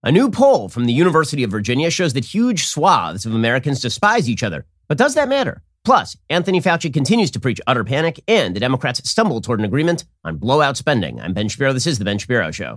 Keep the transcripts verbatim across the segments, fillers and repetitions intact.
A new poll from the University of Virginia shows that huge swaths of Americans despise each other. But does that matter? Plus, Anthony Fauci continues to preach utter panic, and the Democrats stumble toward an agreement on blowout spending. I'm Ben Shapiro. This is The Ben Shapiro Show.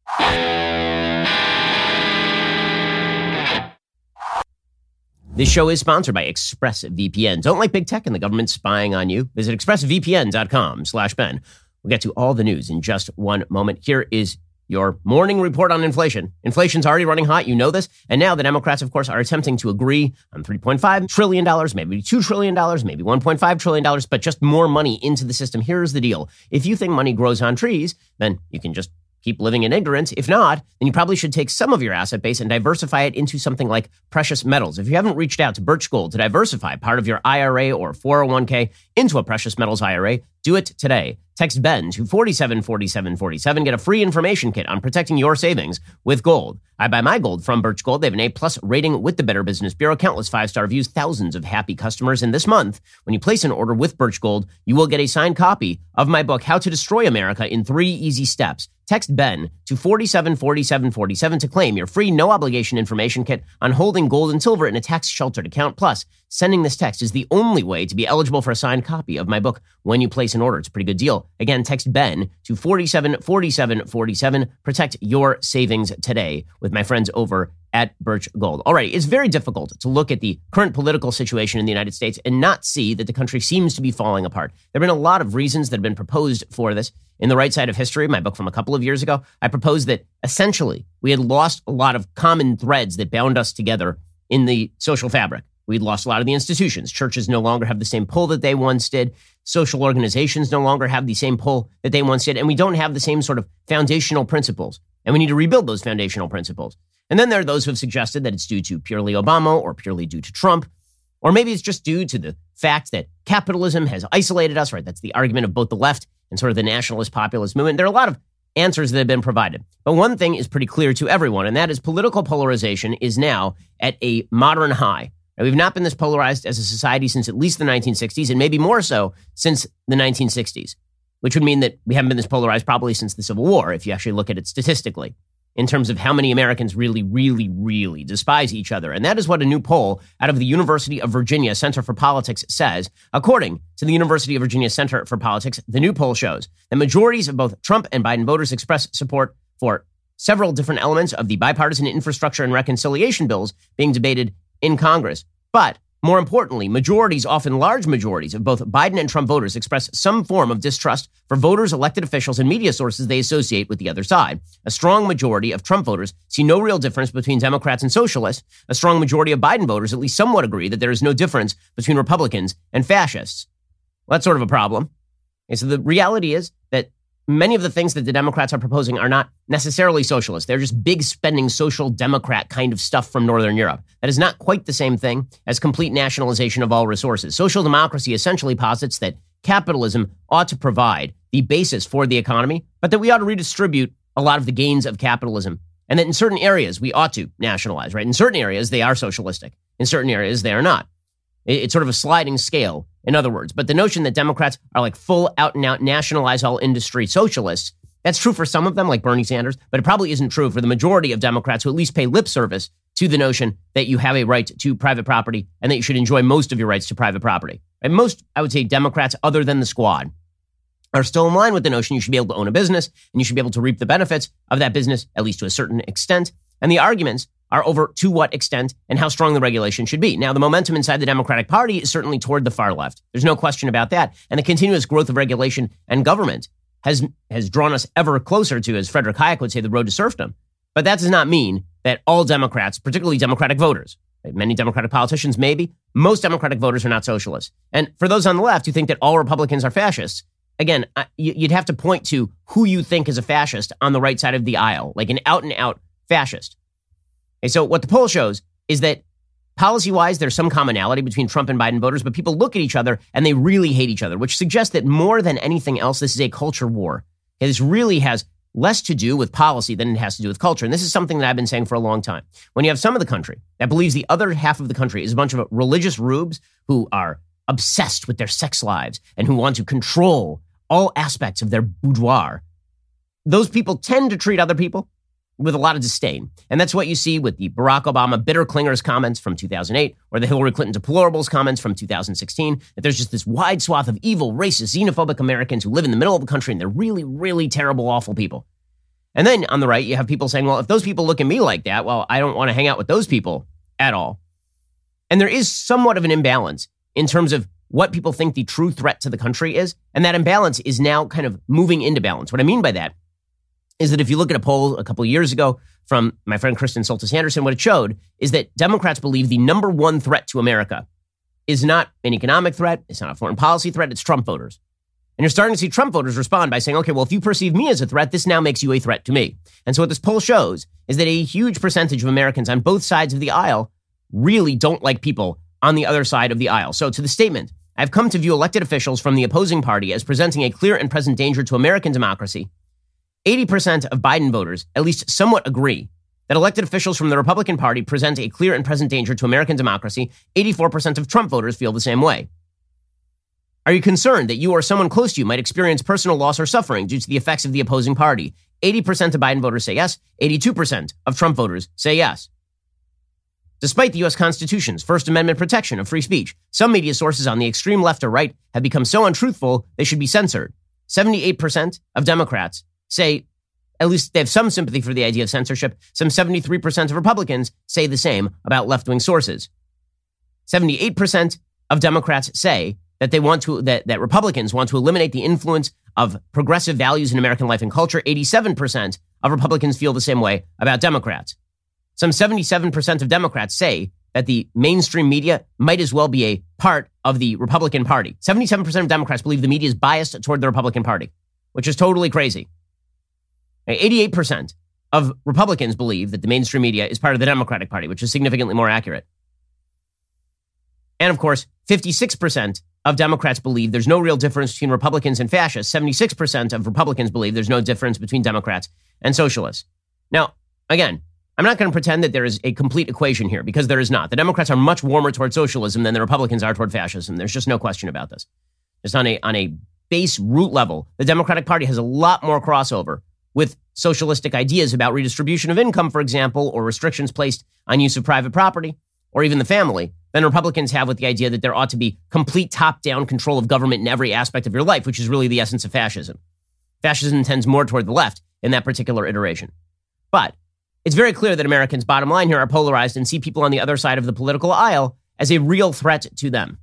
This show is sponsored by ExpressVPN. Don't like big tech and the government spying on you? Visit expressvpn.com slash Ben. We'll get to all the news in just one moment. Here is your morning report on inflation. Inflation's already running hot. You know this. And now the Democrats, of course, are attempting to agree on three point five trillion dollars, maybe two trillion dollars, maybe one point five trillion dollars, but just more money into the system. Here's the deal. If you think money grows on trees, then you can just keep living in ignorance. If not, then you probably should take some of your asset base and diversify it into something like precious metals. If you haven't reached out to Birch Gold to diversify part of your I R A or four oh one k into a precious metals I R A, do it today. Text Ben to four seven four seven four seven. Get a free information kit on protecting your savings with gold. I buy my gold from Birch Gold. They have an A-plus rating with the Better Business Bureau, countless five-star reviews, thousands of happy customers. And this month, when you place an order with Birch Gold, you will get a signed copy of my book, How to Destroy America in Three Easy Steps. Text Ben to four seven four seven four seven to claim your free no-obligation information kit on holding gold and silver in a tax-sheltered account. Plus, sending this text is the only way to be eligible for a signed copy of my book when you place an order. It's a pretty good deal. Again, text Ben to four seven four seven four seven. Protect your savings today with my friends over at Birch Gold. All right, it's very difficult to look at the current political situation in the United States and not see that the country seems to be falling apart. There have been a lot of reasons that have been proposed for this. In The Right Side of History, my book from a couple of years ago, I proposed that essentially we had lost a lot of common threads that bound us together in the social fabric. We'd lost a lot of the institutions. Churches no longer have the same pull that they once did. Social organizations no longer have the same pull that they once did. And we don't have the same sort of foundational principles. And we need to rebuild those foundational principles. And then there are those who have suggested that it's due to purely Obama or purely due to Trump. Or maybe it's just due to the fact that capitalism has isolated us, right? That's the argument of both the left and sort of the nationalist populist movement. There are a lot of answers that have been provided. But one thing is pretty clear to everyone, and that is political polarization is now at a modern high. Now, we've not been this polarized as a society since at least the nineteen sixties, and maybe more so since the nineteen sixties, which would mean that we haven't been this polarized probably since the Civil War, if you actually look at it statistically, in terms of how many Americans really, really, really despise each other. And that is what a new poll out of the University of Virginia Center for Politics says. According to the University of Virginia Center for Politics, the new poll shows that majorities of both Trump and Biden voters express support for several different elements of the bipartisan infrastructure and reconciliation bills being debated in Congress. But more importantly, majorities, often large majorities of both Biden and Trump voters express some form of distrust for voters, elected officials, and media sources they associate with the other side. A strong majority of Trump voters see no real difference between Democrats and socialists. A strong majority of Biden voters at least somewhat agree that there is no difference between Republicans and fascists. Well, that's sort of a problem. And so the reality is that many of the things that the Democrats are proposing are not necessarily socialist. They're just big spending social democrat kind of stuff from Northern Europe. That is not quite the same thing as complete nationalization of all resources. Social democracy essentially posits that capitalism ought to provide the basis for the economy, but that we ought to redistribute a lot of the gains of capitalism. And that in certain areas we ought to nationalize, right? In certain areas they are socialistic. In certain areas they are not. It's sort of a sliding scale, in other words. But the notion that Democrats are like full out and out nationalize all industry socialists, that's true for some of them, like Bernie Sanders, but it probably isn't true for the majority of Democrats who at least pay lip service to the notion that you have a right to private property and that you should enjoy most of your rights to private property. And most, I would say, Democrats other than the squad are still in line with the notion you should be able to own a business and you should be able to reap the benefits of that business, at least to a certain extent. And the arguments are over to what extent and how strong the regulation should be. Now, the momentum inside the Democratic Party is certainly toward the far left. There's no question about that. And the continuous growth of regulation and government has, has drawn us ever closer to, as Frederick Hayek would say, the road to serfdom. But that does not mean that all Democrats, particularly Democratic voters, many Democratic politicians maybe, most Democratic voters are not socialists. And for those on the left who think that all Republicans are fascists, again, you'd have to point to who you think is a fascist on the right side of the aisle, like an out-and-out fascist. Okay, so what the poll shows is that policy-wise, there's some commonality between Trump and Biden voters, but people look at each other and they really hate each other, which suggests that more than anything else, this is a culture war. Okay, this really has less to do with policy than it has to do with culture. And this is something that I've been saying for a long time. When you have some of the country that believes the other half of the country is a bunch of religious rubes who are obsessed with their sex lives and who want to control all aspects of their boudoir, those people tend to treat other people with a lot of disdain. And that's what you see with the Barack Obama bitter clingers comments from two thousand eight, or the Hillary Clinton deplorables comments from two thousand sixteen, that there's just this wide swath of evil, racist, xenophobic Americans who live in the middle of the country, and they're really, really terrible, awful people. And then on the right, you have people saying, well, if those people look at me like that, well, I don't want to hang out with those people at all. And there is somewhat of an imbalance in terms of what people think the true threat to the country is. And that imbalance is now kind of moving into balance. What I mean by that is that if you look at a poll a couple of years ago from my friend Kristen Soltis Anderson, what it showed is that Democrats believe the number one threat to America is not an economic threat, it's not a foreign policy threat, it's Trump voters. And you're starting to see Trump voters respond by saying, okay, well, if you perceive me as a threat, this now makes you a threat to me. And so what this poll shows is that a huge percentage of Americans on both sides of the aisle really don't like people on the other side of the aisle. So to the statement, I've come to view elected officials from the opposing party as presenting a clear and present danger to American democracy. eighty percent of Biden voters at least somewhat agree that elected officials from the Republican Party present a clear and present danger to American democracy. eighty-four percent of Trump voters feel the same way. Are you concerned that you or someone close to you might experience personal loss or suffering due to the effects of the opposing party? eighty percent of Biden voters say yes. eighty-two percent of Trump voters say yes. Despite the U S Constitution's First Amendment protection of free speech, some media sources on the extreme left or right have become so untruthful they should be censored. seventy-eight percent of Democrats say at least they have some sympathy for the idea of censorship. Some seventy-three percent of Republicans say the same about left-wing sources. seventy-eight percent of Democrats say that they want to that, that Republicans want to eliminate the influence of progressive values in American life and culture. eighty-seven percent of Republicans feel the same way about Democrats. Some seventy-seven percent of Democrats say that the mainstream media might as well be a part of the Republican Party. seventy-seven percent of Democrats believe the media is biased toward the Republican Party, which is totally crazy. eighty-eight percent of Republicans believe that the mainstream media is part of the Democratic Party, which is significantly more accurate. And of course, fifty-six percent of Democrats believe there's no real difference between Republicans and fascists. seventy-six percent of Republicans believe there's no difference between Democrats and socialists. Now, again, I'm not going to pretend that there is a complete equation here, because there is not. The Democrats are much warmer toward socialism than the Republicans are toward fascism. There's just no question about this. Just on a, on a base root level, the Democratic Party has a lot more crossover with socialistic ideas about redistribution of income, for example, or restrictions placed on use of private property, or even the family, than Republicans have with the idea that there ought to be complete top-down control of government in every aspect of your life, which is really the essence of fascism. Fascism tends more toward the left in that particular iteration. But it's very clear that Americans, bottom line here, are polarized and see people on the other side of the political aisle as a real threat to them.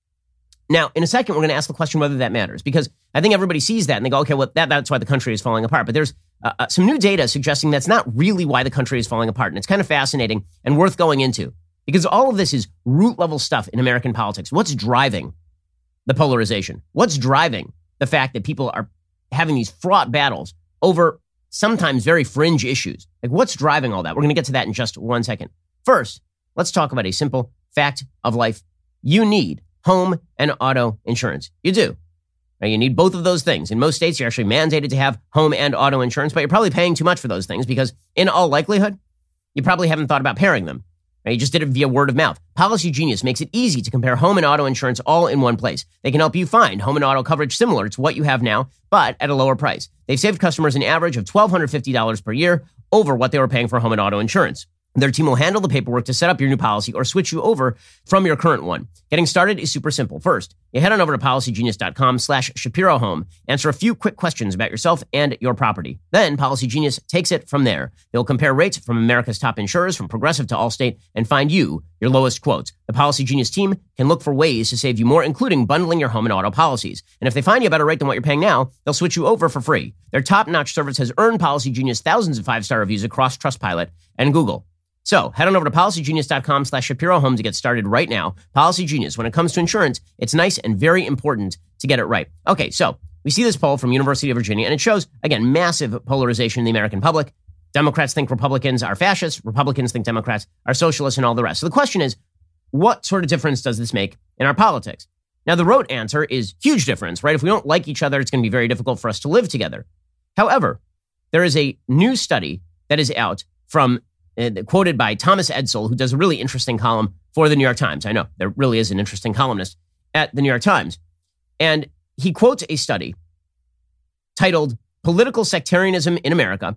Now, in a second, we're going to ask the question whether that matters, because I think everybody sees that and they go, okay, well, that, that's why the country is falling apart. But there's uh, uh, some new data suggesting that's not really why the country is falling apart. And it's kind of fascinating and worth going into, because all of this is root level stuff in American politics. What's driving the polarization? What's driving the fact that people are having these fraught battles over sometimes very fringe issues? Like, what's driving all that? We're going to get to that in just one second. First, let's talk about a simple fact of life. You need home and auto insurance. You do. Now, you need both of those things. In most states, you're actually mandated to have home and auto insurance, but you're probably paying too much for those things because, in all likelihood, you probably haven't thought about pairing them. Now, you just did it via word of mouth. Policy Genius makes it easy to compare home and auto insurance all in one place. They can help you find home and auto coverage similar to what you have now, but at a lower price. They've saved customers an average of one thousand two hundred fifty dollars per year over what they were paying for home and auto insurance. Their team will handle the paperwork to set up your new policy or switch you over from your current one. Getting started is super simple. First, you head on over to policygenius.com slash Shapiro Home. Answer a few quick questions about yourself and your property. Then Policy Genius takes it from there. They'll compare rates from America's top insurers, from Progressive to Allstate, and find you your lowest quotes. The Policy Genius team can look for ways to save you more, including bundling your home and auto policies. And if they find you a better rate than what you're paying now, they'll switch you over for free. Their top-notch service has earned Policy Genius thousands of five-star reviews across Trustpilot and Google. So head on over to policygenius.com slash Shapiro Home to get started right now. Policy Genius, when it comes to insurance, it's nice and very important to get it right. Okay, so we see this poll from University of Virginia, and it shows, again, massive polarization in the American public. Democrats think Republicans are fascists. Republicans think Democrats are socialists, and all the rest. So the question is, what sort of difference does this make in our politics? Now, the rote answer is huge difference, right? If we don't like each other, it's going to be very difficult for us to live together. However, there is a new study that is out from Uh, quoted by Thomas Edsall, who does a really interesting column for the New York Times. I know, there really is an interesting columnist at the New York Times. And he quotes a study titled Political Sectarianism in America,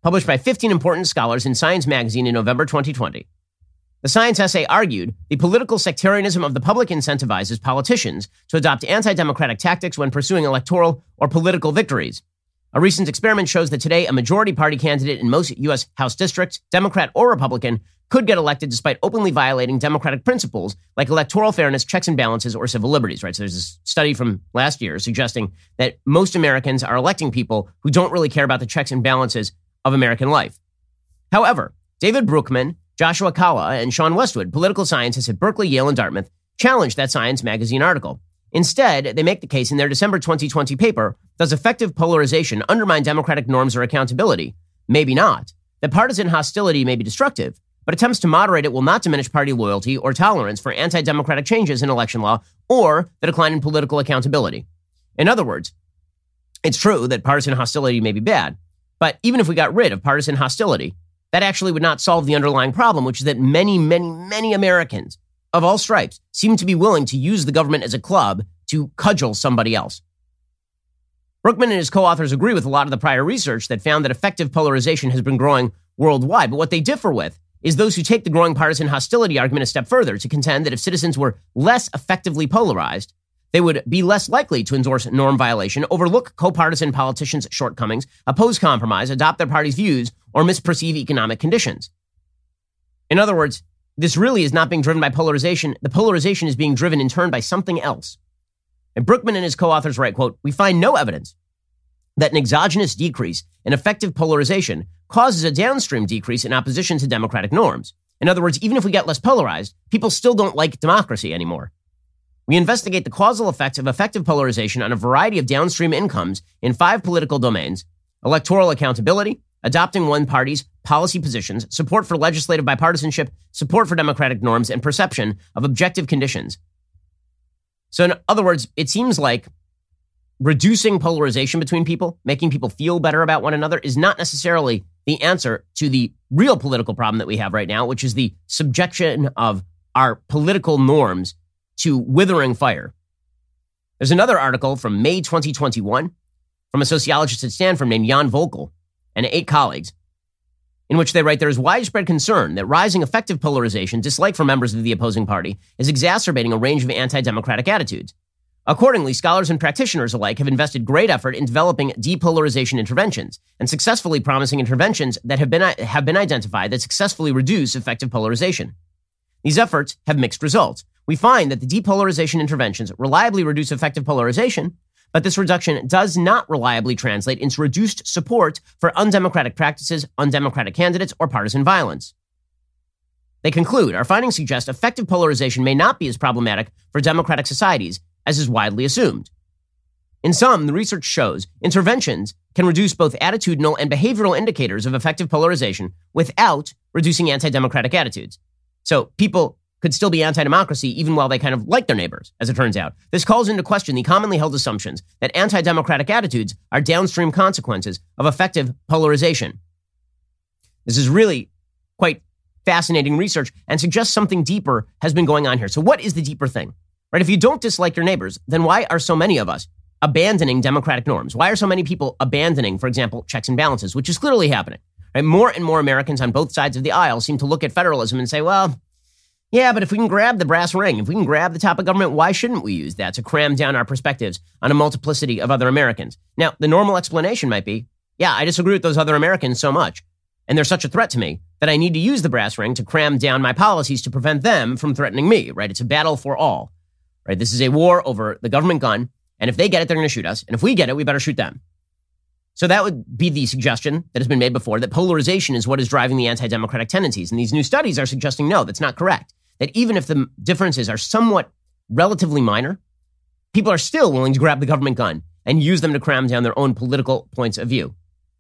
published by fifteen important scholars in Science magazine in November twenty twenty. The science essay argued the political sectarianism of the public incentivizes politicians to adopt anti-democratic tactics when pursuing electoral or political victories. A recent experiment shows that today a majority party candidate in most U S House districts, Democrat or Republican, could get elected despite openly violating democratic principles like electoral fairness, checks and balances, or civil liberties, right? So there's this study from last year suggesting that most Americans are electing people who don't really care about the checks and balances of American life. However, David Brookman, Joshua Kalla, and Sean Westwood, political scientists at Berkeley, Yale, and Dartmouth, challenged that Science magazine article. Instead, they make the case in their December twenty twenty paper, does effective polarization undermine democratic norms or accountability? Maybe not. That partisan hostility may be destructive, but attempts to moderate it will not diminish party loyalty or tolerance for anti-democratic changes in election law or the decline in political accountability. In other words, it's true that partisan hostility may be bad, but even if we got rid of partisan hostility, that actually would not solve the underlying problem, which is that many, many, many Americans of all stripes seem to be willing to use the government as a club to cudgel somebody else. Brookman and his co-authors agree with a lot of the prior research that found that effective polarization has been growing worldwide, but what they differ with is those who take the growing partisan hostility argument a step further to contend that if citizens were less effectively polarized, they would be less likely to endorse norm violation, overlook co-partisan politicians' shortcomings, oppose compromise, adopt their party's views, or misperceive economic conditions. In other words, this really is not being driven by polarization. The polarization is being driven in turn by something else. And Brookman and his co-authors write, quote, "We find no evidence that an exogenous decrease in effective polarization causes a downstream decrease in opposition to democratic norms. In other words, even if we get less polarized, people still don't like democracy anymore. We investigate the causal effects of effective polarization on a variety of downstream incomes in five political domains: electoral accountability, adopting one party's policy positions, support for legislative bipartisanship, support for democratic norms, and perception of objective conditions." So in other words, it seems like reducing polarization between people, making people feel better about one another, is not necessarily the answer to the real political problem that we have right now, which is the subjection of our political norms to withering fire. There's another article from May twenty twenty-one from a sociologist at Stanford named Jan Volkel and eight colleagues, in which they write, there is widespread concern that rising effective polarization, dislike for members of the opposing party, is exacerbating a range of anti-democratic attitudes. Accordingly, scholars and practitioners alike have invested great effort in developing depolarization interventions and successfully promising interventions that have been, have been identified that successfully reduce effective polarization. These efforts have mixed results. We find that the depolarization interventions reliably reduce effective polarization, but this reduction does not reliably translate into reduced support for undemocratic practices, undemocratic candidates, or partisan violence. They conclude, our findings suggest effective polarization may not be as problematic for democratic societies as is widely assumed. In sum, the research shows interventions can reduce both attitudinal and behavioral indicators of effective polarization without reducing anti-democratic attitudes. So people could still be anti-democracy even while they kind of like their neighbors, as it turns out. This calls into question the commonly held assumptions that anti-democratic attitudes are downstream consequences of effective polarization. This is really quite fascinating research and suggests something deeper has been going on here. So what is the deeper thing? Right? If you don't dislike your neighbors, then why are so many of us abandoning democratic norms? Why are so many people abandoning, for example, checks and balances, which is clearly happening? Right? More and more Americans on both sides of the aisle seem to look at federalism and say, well, yeah, but if we can grab the brass ring, if we can grab the top of government, why shouldn't we use that to cram down our perspectives on a multiplicity of other Americans? Now, the normal explanation might be, yeah, I disagree with those other Americans so much, and they're such a threat to me that I need to use the brass ring to cram down my policies to prevent them from threatening me, right? It's a battle for all, right? This is a war over the government gun, and if they get it, they're going to shoot us, and if we get it, we better shoot them. So that would be the suggestion that has been made before, that polarization is what is driving the anti-democratic tendencies, and these new studies are suggesting, no, that's not correct. That even if the differences are somewhat relatively minor, people are still willing to grab the government gun and use them to cram down their own political points of view.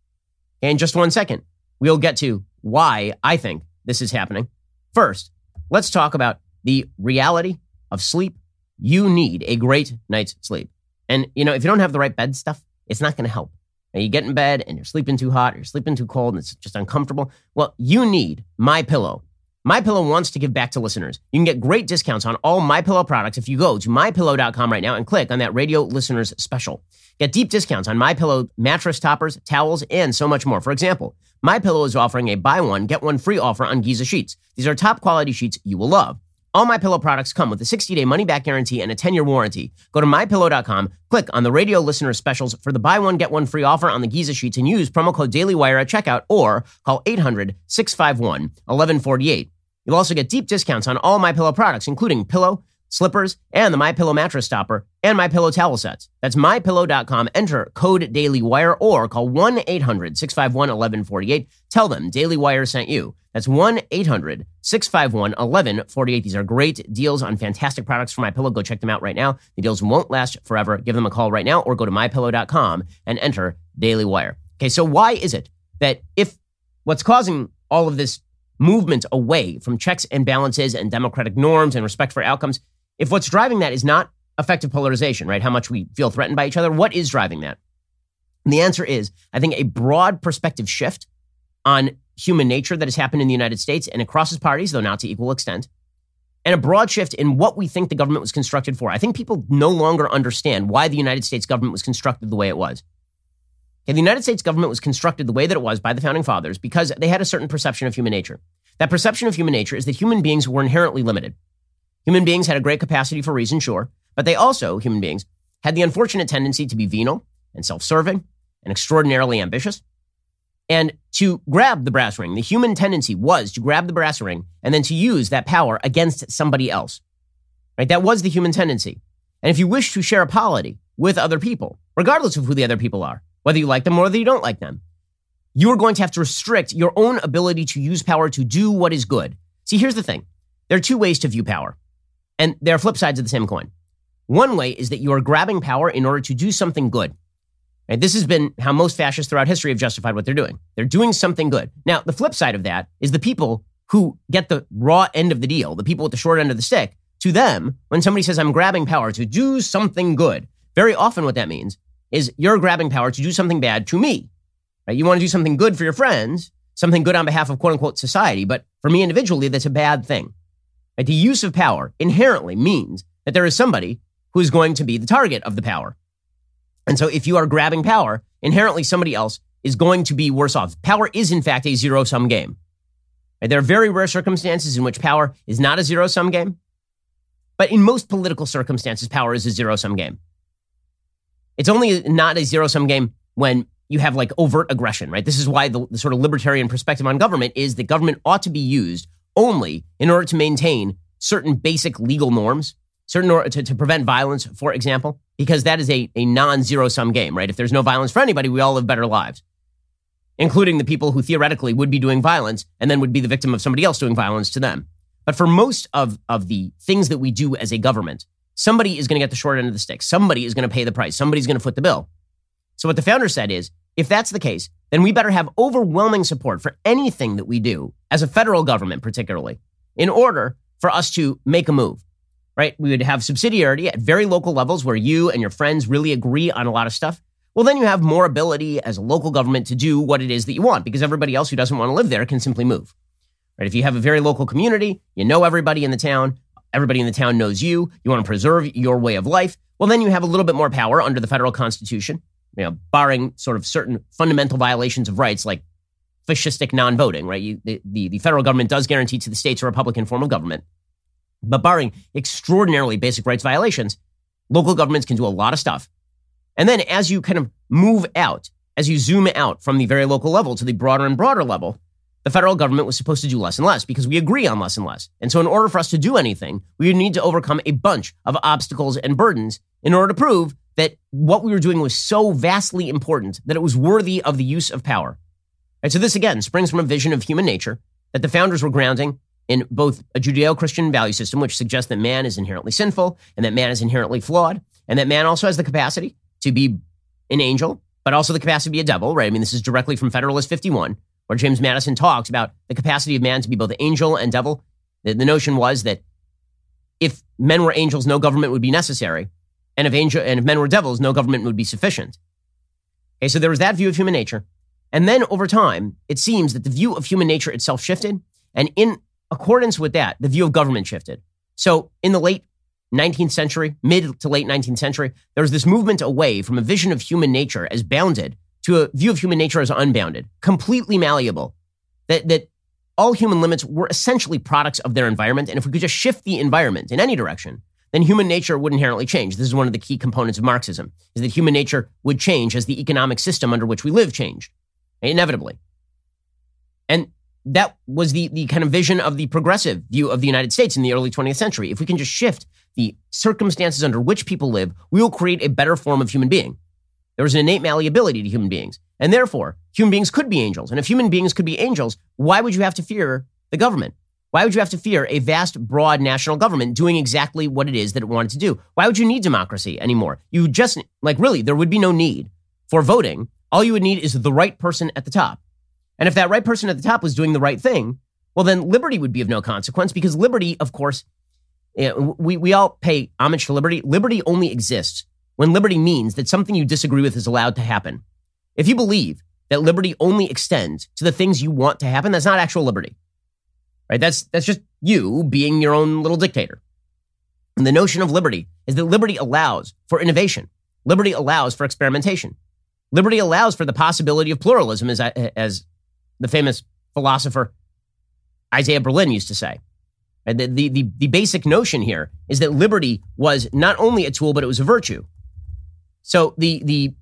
In just one second, we'll get to why I think this is happening. First, let's talk about the reality of sleep. You need a great night's sleep. And, you know, if you don't have the right bed stuff, it's not going to help. Now, you get in bed and you're sleeping too hot, or you're sleeping too cold, and it's just uncomfortable. Well, you need MyPillow. MyPillow wants to give back to listeners. You can get great discounts on all MyPillow products if you go to my pillow dot com right now and click on that radio listeners special. Get deep discounts on MyPillow mattress toppers, towels, and so much more. For example, MyPillow is offering a buy one, get one free offer on Giza sheets. These are top quality sheets you will love. All MyPillow products come with a sixty-day money-back guarantee and a ten-year warranty. Go to my pillow dot com, click on the radio listener specials for the buy one, get one free offer on the Giza sheets and use promo code DailyWire at checkout or call eight hundred, six five one, one one four eight. You'll also get deep discounts on all MyPillow products, including pillow, slippers, and the MyPillow mattress topper and MyPillow towel sets. That's my pillow dot com. Enter code DailyWire or call one eight hundred, six five one, one one four eight. Tell them Daily Wire sent you. That's one eight hundred, six five one, one one four eight. These are great deals on fantastic products from MyPillow. Go check them out right now. The deals won't last forever. Give them a call right now or go to my pillow dot com and enter Daily Wire. Okay, so why is it that if what's causing all of this movement away from checks and balances and democratic norms and respect for outcomes, if what's driving that is not effective polarization, right? How much we feel threatened by each other, what is driving that? And the answer is, I think, a broad perspective shift on human nature that has happened in the United States and it crosses parties, though not to equal extent, and a broad shift in what we think the government was constructed for. I think people no longer understand why the United States government was constructed the way it was. And the United States government was constructed the way that it was by the founding fathers because they had a certain perception of human nature. That perception of human nature is that human beings were inherently limited. Human beings had a great capacity for reason, sure, but they also, human beings, had the unfortunate tendency to be venal and self-serving and extraordinarily ambitious. And to grab the brass ring, the human tendency was to grab the brass ring and then to use that power against somebody else. Right? That was the human tendency. And if you wish to share a polity with other people, regardless of who the other people are, whether you like them or whether you don't like them, you are going to have to restrict your own ability to use power to do what is good. See, here's the thing. There are two ways to view power, and there are flip sides of the same coin. One way is that you are grabbing power in order to do something good. Right? This has been how most fascists throughout history have justified what they're doing. They're doing something good. Now, the flip side of that is the people who get the raw end of the deal, the people with the short end of the stick. To them, when somebody says, I'm grabbing power to do something good, very often what that means is you're grabbing power to do something bad to me. Right? You want to do something good for your friends, something good on behalf of quote unquote society, but for me individually, that's a bad thing. Right? The use of power inherently means that there is somebody who is going to be the target of the power. And so if you are grabbing power, inherently somebody else is going to be worse off. Power is in fact a zero-sum game. Right? There are very rare circumstances in which power is not a zero-sum game, but in most political circumstances, power is a zero-sum game. It's only not a zero-sum game when you have like overt aggression, right? This is why the, the sort of libertarian perspective on government is that government ought to be used only in order to maintain certain basic legal norms, certain or, to, to prevent violence, for example, because that is a, a non-zero-sum game, right? If there's no violence for anybody, we all live better lives, including the people who theoretically would be doing violence and then would be the victim of somebody else doing violence to them. But for most of, of the things that we do as a government, somebody is going to get the short end of the stick. Somebody is going to pay the price. Somebody's going to foot the bill. So what the founder said is, if that's the case, then we better have overwhelming support for anything that we do as a federal government, particularly, in order for us to make a move, right? We would have subsidiarity at very local levels where you and your friends really agree on a lot of stuff. Well, then you have more ability as a local government to do what it is that you want because everybody else who doesn't want to live there can simply move, right? If you have a very local community, you know everybody in the town, everybody in the town knows you, you want to preserve your way of life, well, then you have a little bit more power under the federal constitution, you know, barring sort of certain fundamental violations of rights like fascistic non-voting, right? You, the, the, the federal government does guarantee to the states a Republican form of government. But barring extraordinarily basic rights violations, local governments can do a lot of stuff. And then as you kind of move out, as you zoom out from the very local level to the broader and broader level, the federal government was supposed to do less and less because we agree on less and less. And so in order for us to do anything, we would need to overcome a bunch of obstacles and burdens in order to prove that what we were doing was so vastly important that it was worthy of the use of power. Right, so this, again, springs from a vision of human nature that the founders were grounding in both a Judeo-Christian value system, which suggests that man is inherently sinful and that man is inherently flawed, and that man also has the capacity to be an angel, but also the capacity to be a devil, right? I mean, this is directly from Federalist fifty-one, where James Madison talks about the capacity of man to be both angel and devil. The, the notion was that if men were angels, no government would be necessary. And if angel and if men were devils, no government would be sufficient. Okay, so there was that view of human nature. And then over time, it seems that the view of human nature itself shifted. And in accordance with that, the view of government shifted. So in the late nineteenth century, mid to late nineteenth century, there was this movement away from a vision of human nature as bounded to a view of human nature as unbounded, completely malleable, that, that all human limits were essentially products of their environment. And if we could just shift the environment in any direction, then human nature would inherently change. This is one of the key components of Marxism, is that human nature would change as the economic system under which we live changed, inevitably. And that was the, the kind of vision of the progressive view of the United States in the early twentieth century. If we can just shift the circumstances under which people live, we will create a better form of human being. There was an innate malleability to human beings. And therefore, human beings could be angels. And if human beings could be angels, why would you have to fear the government? Why would you have to fear a vast, broad national government doing exactly what it is that it wanted to do? Why would you need democracy anymore? You just, like really, there would be no need for voting. All you would need is the right person at the top. And if that right person at the top was doing the right thing, well, then liberty would be of no consequence, because liberty, of course, you know, we, we all pay homage to liberty. Liberty only exists when liberty means that something you disagree with is allowed to happen. If you believe that liberty only extends to the things you want to happen, that's not actual liberty. Right? That's that's just you being your own little dictator. And the notion of liberty is that liberty allows for innovation. Liberty allows for experimentation. Liberty allows for the possibility of pluralism, as, as the famous philosopher Isaiah Berlin used to say. And the, the, the, the basic notion here is that liberty was not only a tool, but it was a virtue. So the, the,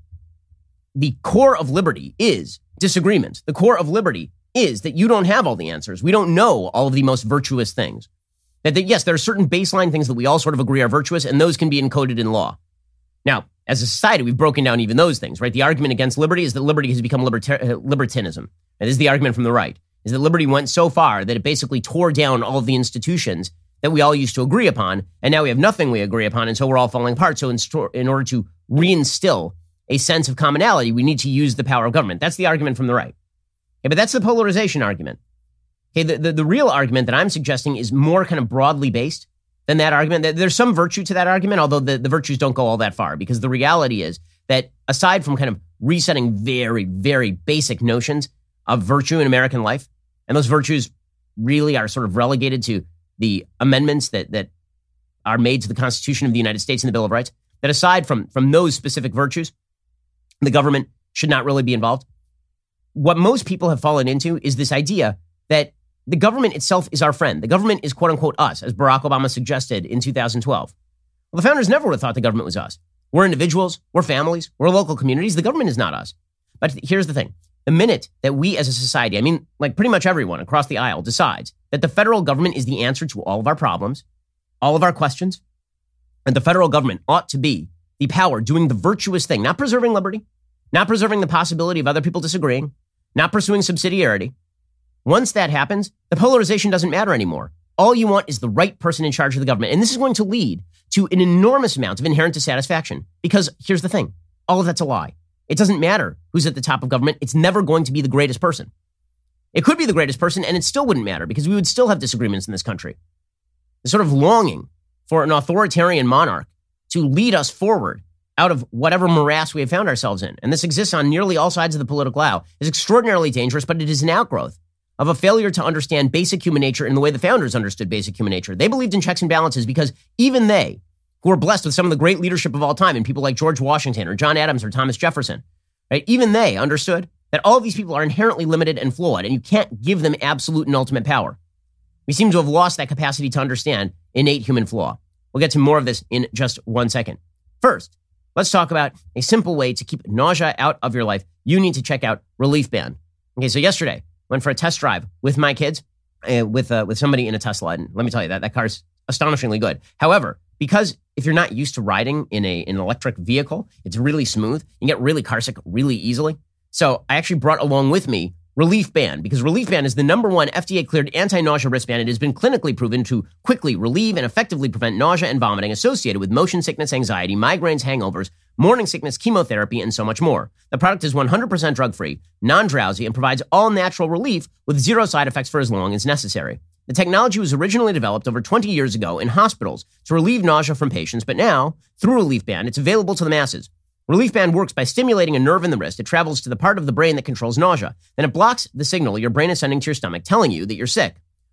the core of liberty is disagreement. The core of liberty is that you don't have all the answers. We don't know all of the most virtuous things. That, that yes, there are certain baseline things that we all sort of agree are virtuous, and those can be encoded in law. Now, as a society, we've broken down even those things, right? The argument against liberty is that liberty has become libertar- libertinism. And this is the argument from the right, is that liberty went so far that it basically tore down all of the institutions that we all used to agree upon, and now we have nothing we agree upon, and so we're all falling apart. So in, st- in order to reinstill a sense of commonality, we need to use the power of government. That's the argument from the right. Okay, but that's the polarization argument. Okay, the, the, the real argument that I'm suggesting is more kind of broadly based than that argument. There's some virtue to that argument, although the, the virtues don't go all that far, because the reality is that aside from kind of resetting very, very basic notions of virtue in American life, and those virtues really are sort of relegated to the amendments that, that are made to the Constitution of the United States and the Bill of Rights, that aside from, from those specific virtues, the government should not really be involved. What most people have fallen into is this idea that the government itself is our friend. The government is quote unquote us, as Barack Obama suggested in two thousand twelve. Well, the founders never would have thought the government was us. We're individuals, we're families, we're local communities. The government is not us. But here's the thing. The minute that we as a society, I mean, like pretty much everyone across the aisle decides that the federal government is the answer to all of our problems, all of our questions, and the federal government ought to be the power doing the virtuous thing, not preserving liberty, not preserving the possibility of other people disagreeing, not pursuing subsidiarity. Once that happens, the polarization doesn't matter anymore. All you want is the right person in charge of the government. And this is going to lead to an enormous amount of inherent dissatisfaction. Because here's the thing. All of that's a lie. It doesn't matter who's at the top of government. It's never going to be the greatest person. It could be the greatest person, and it still wouldn't matter because we would still have disagreements in this country. The sort of longing for an authoritarian monarch to lead us forward out of whatever morass we have found ourselves in, and this exists on nearly all sides of the political aisle, is extraordinarily dangerous, but it is an outgrowth of a failure to understand basic human nature in the way the founders understood basic human nature. They believed in checks and balances because even they, who were blessed with some of the great leadership of all time, and people like George Washington or John Adams or Thomas Jefferson, right? Even they understood that all of these people are inherently limited and flawed, and you can't give them absolute and ultimate power. We seem to have lost that capacity to understand innate human flaw. We'll get to more of this in just one second. First, let's talk about a simple way to keep nausea out of your life. You need to check out Relief Band. Okay, so yesterday, went for a test drive with my kids, uh, with uh, with somebody in a Tesla, and let me tell you that that car's astonishingly good. However, because if you're not used to riding in a in an electric vehicle, it's really smooth. You can get really carsick really easily. So I actually brought along with me Relief Band, because Relief Band is the number one F D A-cleared anti-nausea wristband. It has been clinically proven to quickly relieve and effectively prevent nausea and vomiting associated with motion sickness, anxiety, migraines, hangovers, morning sickness, chemotherapy, and so much more. The product is one hundred percent drug-free, non-drowsy, and provides all-natural relief with zero side effects for as long as necessary. The technology was originally developed over twenty years ago in hospitals to relieve nausea from patients, but now, through Relief Band, it's available to the masses. Relief Band works by stimulating a nerve in the wrist. It travels to the part of the brain that controls nausea. Then it blocks the signal your brain is sending to your stomach, telling you that you're sick.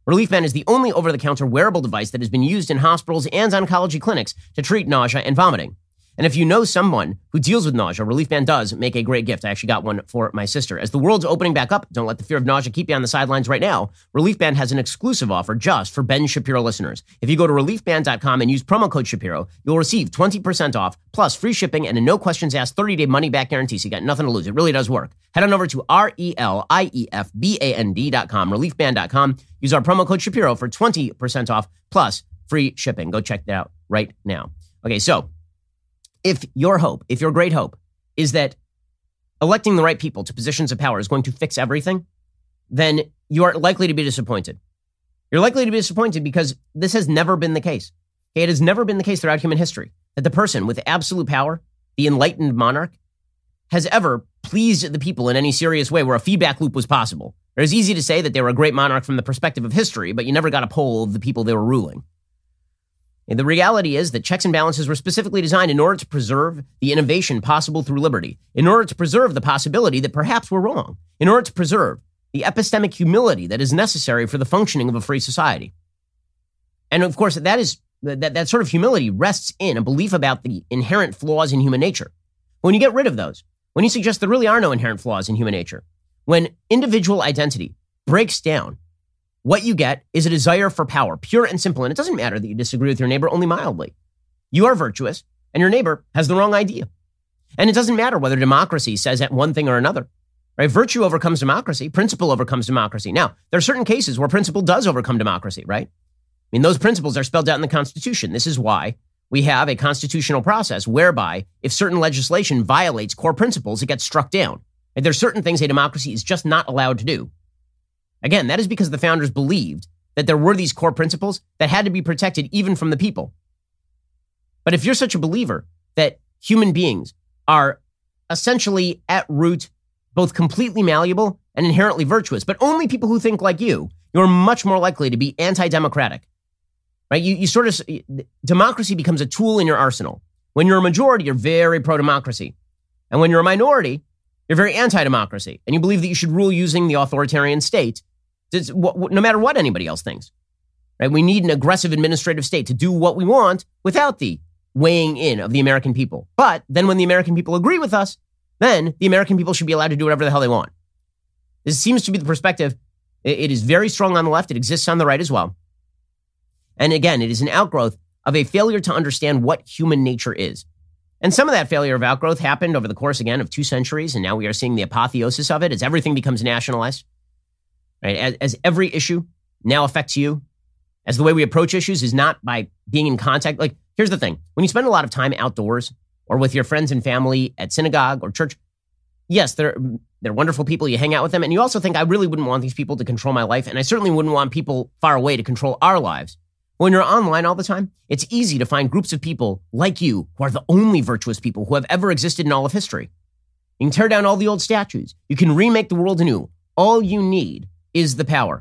Relief Band is the only over-the-counter wearable device that has been used in hospitals and oncology clinics to treat nausea and vomiting. And if you know someone who deals with nausea, Relief Band does make a great gift. I actually got one for my sister. As the world's opening back up, don't let the fear of nausea keep you on the sidelines right now. Relief Band has an exclusive offer just for Ben Shapiro listeners. If you go to relief band dot com and use promo code Shapiro, you'll receive twenty percent off, plus free shipping and a no questions asked thirty-day money-back guarantee, so you got nothing to lose. It really does work. Head on over to R E L I E F B A N D dot com, relief band dot com. Use our promo code Shapiro for twenty percent off, plus free shipping. Go check that out right now. Okay, so if your hope, if your great hope is that electing the right people to positions of power is going to fix everything, then you are likely to be disappointed. You're likely to be disappointed because this has never been the case. Okay, it has never been the case throughout human history that the person with absolute power, the enlightened monarch, has ever pleased the people in any serious way where a feedback loop was possible. It was easy to say that they were a great monarch from the perspective of history, but you never got a poll of the people they were ruling. And the reality is that checks and balances were specifically designed in order to preserve the innovation possible through liberty, in order to preserve the possibility that perhaps we're wrong, in order to preserve the epistemic humility that is necessary for the functioning of a free society. And of course, that is that, that sort of humility rests in a belief about the inherent flaws in human nature. When you get rid of those, when you suggest there really are no inherent flaws in human nature, when individual identity breaks down, what you get is a desire for power, pure and simple. And it doesn't matter that you disagree with your neighbor only mildly. You are virtuous, and your neighbor has the wrong idea. And it doesn't matter whether democracy says that one thing or another. Right? Virtue overcomes democracy. Principle overcomes democracy. Now, there are certain cases where principle does overcome democracy, right? I mean, those principles are spelled out in the Constitution. This is why we have a constitutional process whereby if certain legislation violates core principles, it gets struck down. And there are certain things a democracy is just not allowed to do. Again, that is because the founders believed that there were these core principles that had to be protected even from the people. But if you're such a believer that human beings are essentially at root both completely malleable and inherently virtuous, but only people who think like you, you're much more likely to be anti-democratic. Right? You, you sort of, democracy becomes a tool in your arsenal. When you're a majority, you're very pro-democracy. And when you're a minority, you're very anti-democracy. And you believe that you should rule using the authoritarian state, no matter what anybody else thinks. Right? We need an aggressive administrative state to do what we want without the weighing in of the American people. But then when the American people agree with us, then the American people should be allowed to do whatever the hell they want. This seems to be the perspective. It is very strong on the left. It exists on the right as well. And again, it is an outgrowth of a failure to understand what human nature is. And some of that failure of outgrowth happened over the course, again, of two centuries, and now we are seeing the apotheosis of it as everything becomes nationalized. Right? As, as every issue now affects you, as the way we approach issues is not by being in contact. Like, here's the thing. When you spend a lot of time outdoors or with your friends and family at synagogue or church, yes, they're, they're wonderful people. You hang out with them, and you also think, I really wouldn't want these people to control my life, and I certainly wouldn't want people far away to control our lives. When you're online all the time, it's easy to find groups of people like you who are the only virtuous people who have ever existed in all of history. You can tear down all the old statues. You can remake the world anew. All you need is the power.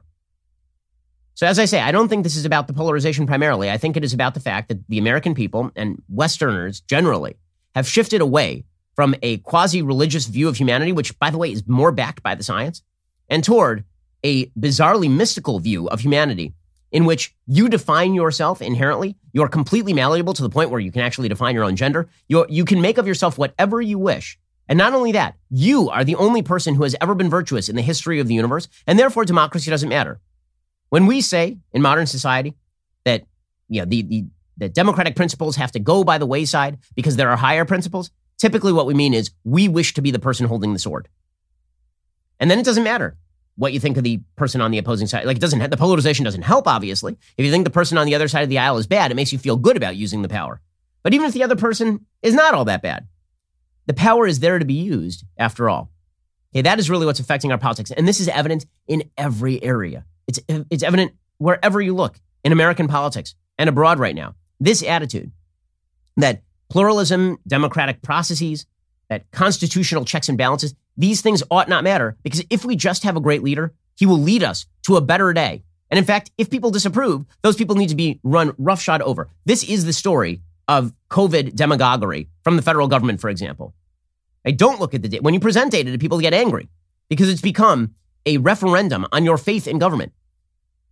So as I say, I don't think this is about the polarization primarily. I think it is about the fact that the American people and Westerners generally have shifted away from a quasi-religious view of humanity, which, by the way, is more backed by the science, and toward a bizarrely mystical view of humanity in which you define yourself inherently. You're completely malleable to the point where you can actually define your own gender. You're, you can make of yourself whatever you wish. And not only that, you are the only person who has ever been virtuous in the history of the universe, and therefore democracy doesn't matter. When we say in modern society that, you know, the, the, the democratic principles have to go by the wayside because there are higher principles, typically what we mean is we wish to be the person holding the sword. And then it doesn't matter what you think of the person on the opposing side. Like, it doesn't, the polarization doesn't help, obviously. If you think the person on the other side of the aisle is bad, it makes you feel good about using the power. But even if the other person is not all that bad, the power is there to be used after all. Okay, that is really what's affecting our politics. And this is evident in every area. It's, it's evident wherever you look in American politics and abroad right now. This attitude that pluralism, democratic processes, that constitutional checks and balances, these things ought not matter, because if we just have a great leader, he will lead us to a better day. And in fact, if people disapprove, those people need to be run roughshod over. This is the story of COVID demagoguery from the federal government, for example. I don't look at the data. When you present data to people, get angry because it's become a referendum on your faith in government.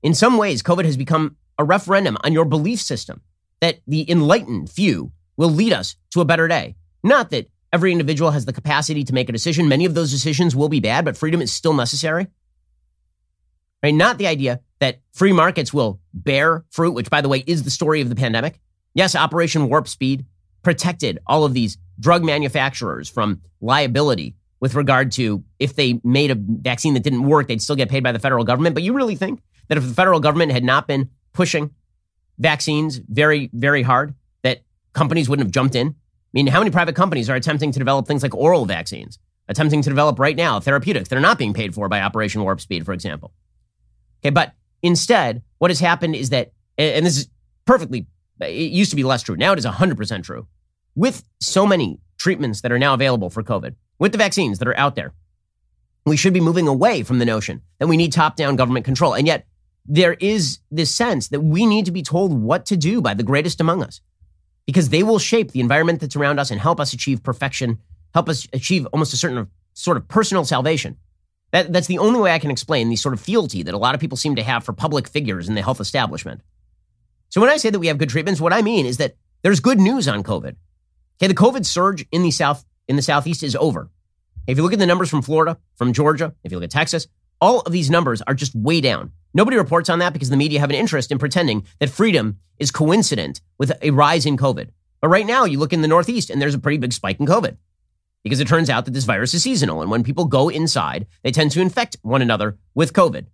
In some ways, COVID has become a referendum on your belief system that the enlightened few will lead us to a better day. Not that every individual has the capacity to make a decision. Many of those decisions will be bad, but freedom is still necessary. Right? Not the idea that free markets will bear fruit, which, by the way, is the story of the pandemic. Yes, Operation Warp Speed protected all of these drug manufacturers from liability with regard to if they made a vaccine that didn't work, they'd still get paid by the federal government. But you really think that if the federal government had not been pushing vaccines very, very hard, that companies wouldn't have jumped in? I mean, how many private companies are attempting to develop things like oral vaccines, attempting to develop right now therapeutics that are not being paid for by Operation Warp Speed, for example? Okay, but instead, what has happened is that, and this is perfectly, it used to be less true. Now it is one hundred percent true. With so many treatments that are now available for COVID, with the vaccines that are out there, we should be moving away from the notion that we need top-down government control. And yet, there is this sense that we need to be told what to do by the greatest among us, because they will shape the environment that's around us and help us achieve perfection, help us achieve almost a certain sort of personal salvation. That, that's the only way I can explain the sort of fealty that a lot of people seem to have for public figures in the health establishment. So when I say that we have good treatments, what I mean is that there's good news on COVID. Okay, the COVID surge in the South, in the Southeast is over. If you look at the numbers from Florida, from Georgia, if you look at Texas, all of these numbers are just way down. Nobody reports on that because the media have an interest in pretending that freedom is coincident with a rise in COVID. But right now, you look in the Northeast and there's a pretty big spike in COVID because it turns out that this virus is seasonal. And when people go inside, they tend to infect one another with COVID.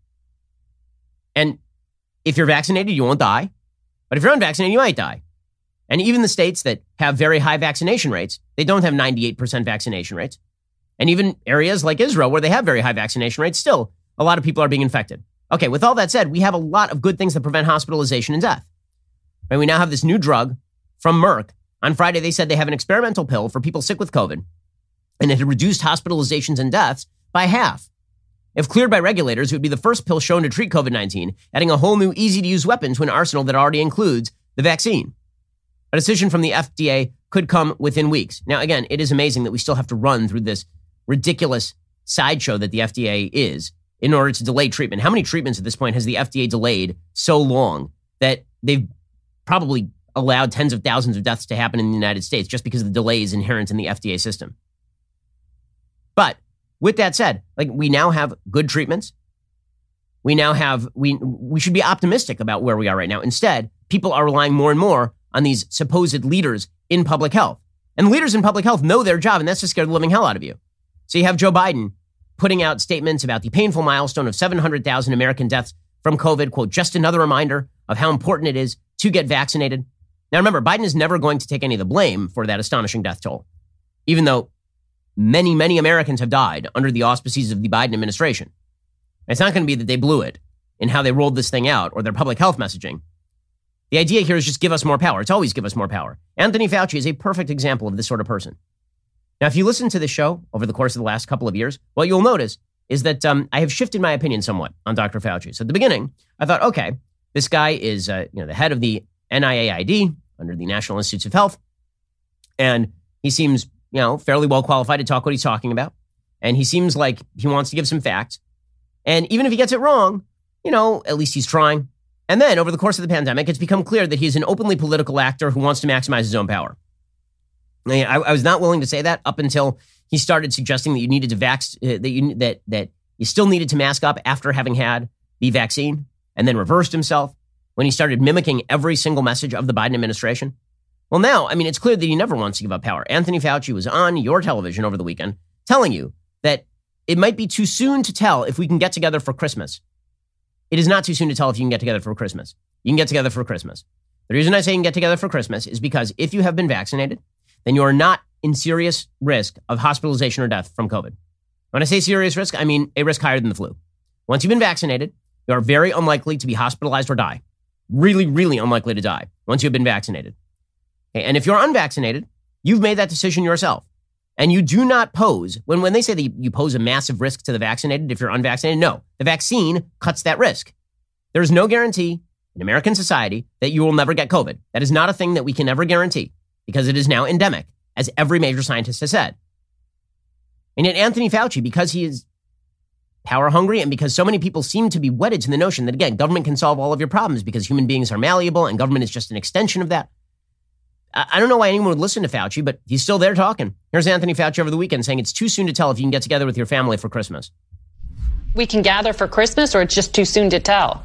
And if you're vaccinated, you won't die. But if you're unvaccinated, you might die. And even the states that have very high vaccination rates, they don't have ninety-eight percent vaccination rates. And even areas like Israel, where they have very high vaccination rates, still a lot of people are being infected. Okay, with all that said, we have a lot of good things that prevent hospitalization and death. And we now have this new drug from Merck. On Friday, they said they have an experimental pill for people sick with COVID, and it had reduced hospitalizations and deaths by half. If cleared by regulators, it would be the first pill shown to treat COVID nineteen, adding a whole new easy-to-use weapon to an arsenal that already includes the vaccine. A decision from the F D A could come within weeks. Now, again, it is amazing that we still have to run through this ridiculous sideshow that the F D A is in order to delay treatment. How many treatments at this point has the F D A delayed so long that they've probably allowed tens of thousands of deaths to happen in the United States just because of the delays inherent in the F D A system? But with that said, like, we now have good treatments. We now have, we, we should be optimistic about where we are right now. Instead, people are relying more and more on these supposed leaders in public health. And leaders in public health know their job, and that's to scare the living hell out of you. So you have Joe Biden putting out statements about the painful milestone of seven hundred thousand American deaths from COVID. Quote, just another reminder of how important it is to get vaccinated. Now, remember, Biden is never going to take any of the blame for that astonishing death toll, even though many, many Americans have died under the auspices of the Biden administration. It's not going to be that they blew it in how they rolled this thing out or their public health messaging. The idea here is just give us more power. It's always give us more power. Anthony Fauci is a perfect example of this sort of person. Now, if you listen to this show over the course of the last couple of years, what you'll notice is that um, I have shifted my opinion somewhat on Doctor Fauci. So at the beginning, I thought, okay, this guy is uh, you know, the head of the N I A I D under the National Institutes of Health, and he seems you know fairly well qualified to talk what he's talking about, and he seems like he wants to give some facts. And even if he gets it wrong, you know, at least he's trying. And then over the course of the pandemic, it's become clear that he's an openly political actor who wants to maximize his own power. I, I was not willing to say that up until he started suggesting that you needed to vax, uh, that you that that you still needed to mask up after having had the vaccine, and then reversed himself when he started mimicking every single message of the Biden administration. Well, now, I mean, it's clear that he never wants to give up power. Anthony Fauci was on your television over the weekend telling you that it might be too soon to tell if we can get together for Christmas. It is not too soon to tell if you can get together for Christmas. You can get together for Christmas. The reason I say you can get together for Christmas is because if you have been vaccinated, then you are not in serious risk of hospitalization or death from COVID. When I say serious risk, I mean a risk higher than the flu. Once you've been vaccinated, you are very unlikely to be hospitalized or die. Really, really unlikely to die once you've been vaccinated. Okay, and if you're unvaccinated, you've made that decision yourself. And you do not pose, when, when they say that you pose a massive risk to the vaccinated if you're unvaccinated, no, the vaccine cuts that risk. There is no guarantee in American society that you will never get COVID. That is not a thing that we can ever guarantee because it is now endemic, as every major scientist has said. And yet Anthony Fauci, because he is power hungry and because so many people seem to be wedded to the notion that, again, government can solve all of your problems because human beings are malleable and government is just an extension of that. I don't know why anyone would listen to Fauci, but he's still there talking. Here's Anthony Fauci over the weekend saying it's too soon to tell if you can get together with your family for Christmas. We can gather for Christmas, or it's just too soon to tell?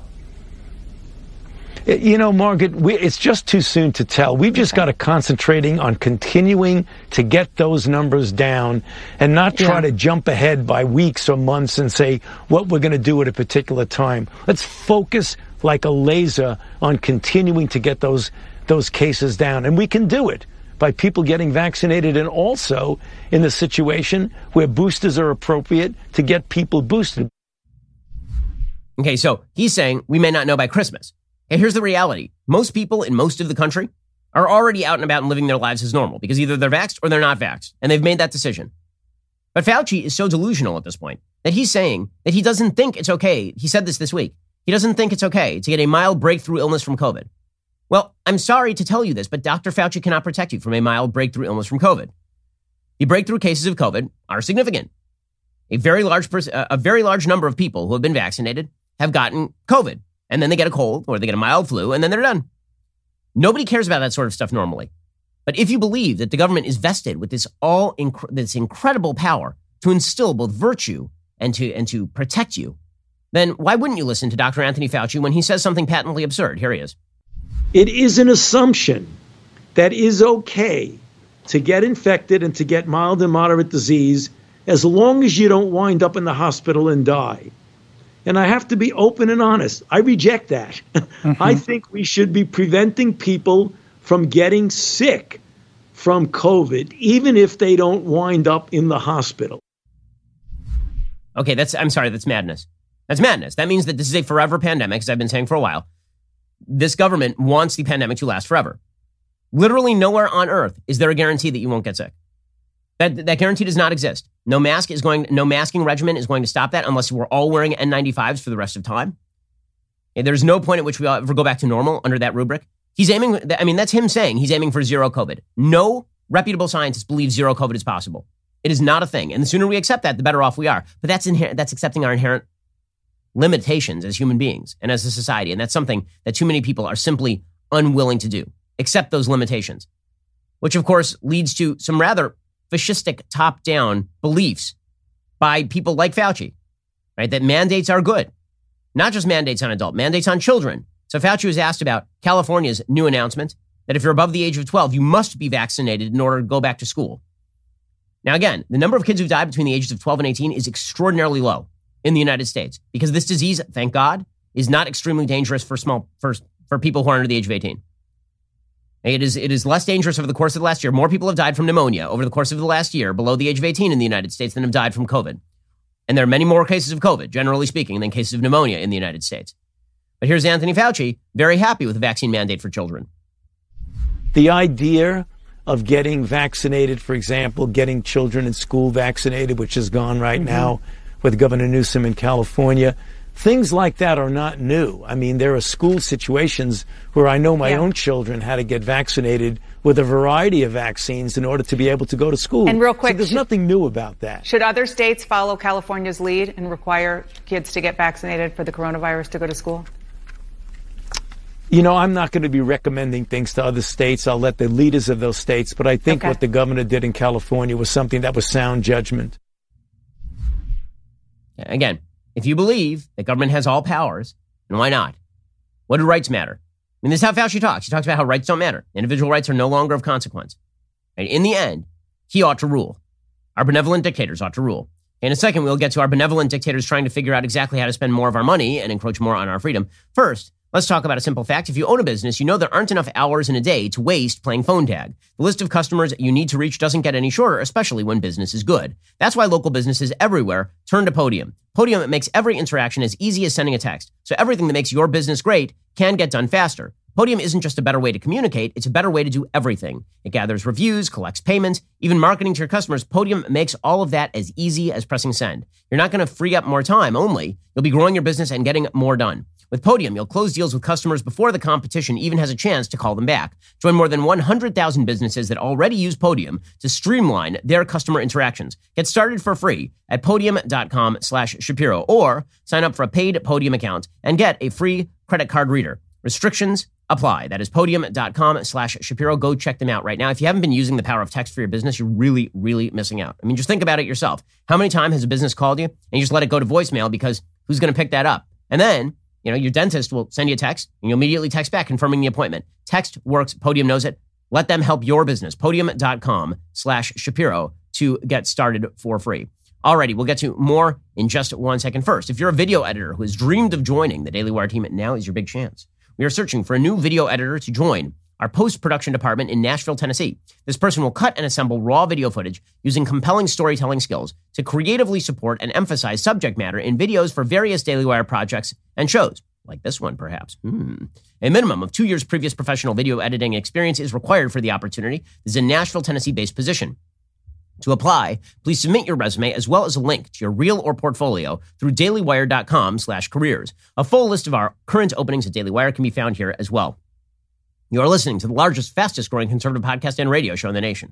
You know, Margaret, we, it's just too soon to tell. We've just got to concentrating on continuing to get those numbers down and not try yeah. to jump ahead by weeks or months and say what we're going to do at a particular time. Let's focus like a laser on continuing to get those those cases down. And we can do it by people getting vaccinated and also in the situation where boosters are appropriate to get people boosted. Okay, so he's saying we may not know by Christmas. And here's the reality. Most people in most of the country are already out and about and living their lives as normal because either they're vaxxed or they're not vaxxed, and they've made that decision. But Fauci is so delusional at this point that he's saying that he doesn't think it's okay. He said this this week. He doesn't think it's okay to get a mild breakthrough illness from COVID. Well, I'm sorry to tell you this, but Doctor Fauci cannot protect you from a mild breakthrough illness from COVID. The breakthrough cases of COVID are significant. A very large pers- a very large number of people who have been vaccinated have gotten COVID. And then they get a cold or they get a mild flu and then they're done. Nobody cares about that sort of stuff normally. But if you believe that the government is vested with this all inc- this incredible power to instill both virtue and to and to protect you, then why wouldn't you listen to Doctor Anthony Fauci when he says something patently absurd? Here he is. It is an assumption that is okay to get infected and to get mild and moderate disease as long as you don't wind up in the hospital and die. And I have to be open and honest. I reject that. Mm-hmm. I think we should be preventing people from getting sick from COVID, even if they don't wind up in the hospital. Okay, that's, I'm sorry, that's madness. That's madness. That means that this is a forever pandemic, as I've been saying for a while. This government wants the pandemic to last forever. Literally nowhere on earth is there a guarantee that you won't get sick. That that guarantee does not exist. No mask is going. No masking regimen is going to stop that unless we're all wearing N ninety-fives for the rest of time. And there's no point at which we ever go back to normal under that rubric. He's aiming. I mean, that's him saying he's aiming for zero COVID. No reputable scientist believes zero COVID is possible. It is not a thing. And the sooner we accept that, the better off we are. But that's inherent. That's accepting our inherent limitations as human beings and as a society. And that's something that too many people are simply unwilling to do. Accept those limitations, which of course leads to some rather fascistic top-down beliefs by people like Fauci, right? That mandates are good. Not just mandates on adults, mandates on children. So Fauci was asked about California's new announcement that if you're above the age of twelve, you must be vaccinated in order to go back to school. Now, again, the number of kids who've died between the ages of twelve and eighteen is extraordinarily low in the United States because this disease, thank God, is not extremely dangerous for small for, for people who are under the age of eighteen. It is it is less dangerous over the course of the last year. More people have died from pneumonia over the course of the last year below the age of eighteen in the United States than have died from COVID. And there are many more cases of COVID, generally speaking, than cases of pneumonia in the United States. But here's Anthony Fauci, very happy with the vaccine mandate for children. The idea of getting vaccinated, for example, getting children in school vaccinated, which is gone right mm-hmm. now with Governor Newsom in California, things like that are not new. I mean, there are school situations where I know my yeah. own children had to get vaccinated with a variety of vaccines in order to be able to go to school. And real quick, so there's should, nothing new about that. Should other states follow California's lead and require kids to get vaccinated for the coronavirus to go to school? You know, I'm not going to be recommending things to other states. I'll let the leaders of those states. But I think okay. what the governor did in California was something that was sound judgment. Again, if you believe that government has all powers, then why not? What do rights matter? I mean, this is how Fauci talks. He talks about how rights don't matter. Individual rights are no longer of consequence. And in the end, he ought to rule. Our benevolent dictators ought to rule. In a second, we'll get to our benevolent dictators trying to figure out exactly how to spend more of our money and encroach more on our freedom. First, let's talk about a simple fact. If you own a business, you know there aren't enough hours in a day to waste playing phone tag. The list of customers you need to reach doesn't get any shorter, especially when business is good. That's why local businesses everywhere turn to Podium. Podium makes every interaction as easy as sending a text, so everything that makes your business great can get done faster. Podium isn't just a better way to communicate, it's a better way to do everything. It gathers reviews, collects payments, even marketing to your customers. Podium makes all of that as easy as pressing send. You're not going to free up more time only. You'll be growing your business and getting more done. With Podium, you'll close deals with customers before the competition even has a chance to call them back. Join more than one hundred thousand businesses that already use Podium to streamline their customer interactions. Get started for free at podium.com slash Shapiro or sign up for a paid Podium account and get a free credit card reader. Restrictions apply. That is podium.com slash Shapiro. Go check them out right now. If you haven't been using the power of text for your business, you're really, really missing out. I mean, just think about it yourself. How many times has a business called you and you just let it go to voicemail because who's going to pick that up? And then, you know, your dentist will send you a text and you'll immediately text back confirming the appointment. Text works. Podium knows it. Let them help your business. Podium.com slash Shapiro to get started for free. Alrighty, we'll get to more in just one second. First, if you're a video editor who has dreamed of joining the Daily Wire team, now is your big chance. We are searching for a new video editor to join our post-production department in Nashville, Tennessee. This person will cut and assemble raw video footage using compelling storytelling skills to creatively support and emphasize subject matter in videos for various Daily Wire projects and shows, like this one, perhaps. Hmm. A minimum of two years previous professional video editing experience is required for the opportunity. This is a Nashville, Tennessee-based position. To apply, please submit your resume as well as a link to your reel or portfolio through dailywire.com slash careers. A full list of our current openings at Daily Wire can be found here as well. You are listening to the largest, fastest growing conservative podcast and radio show in the nation.